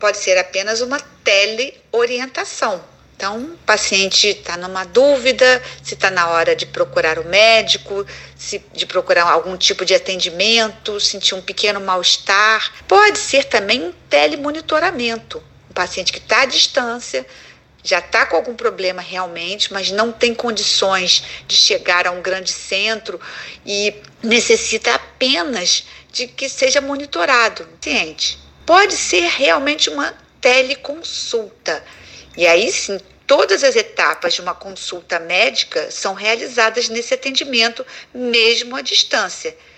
pode ser apenas uma teleorientação. Então, o paciente está numa dúvida, se está na hora de procurar o médico, de procurar algum tipo de atendimento, sentir um pequeno mal-estar. Pode ser também um telemonitoramento. Um paciente que está à distância, já está com algum problema realmente, mas não tem condições de chegar a um grande centro e necessita apenas de que seja monitorado. Paciente. Pode ser realmente uma teleconsulta. E aí sim, todas as etapas de uma consulta médica são realizadas nesse atendimento, mesmo à distância.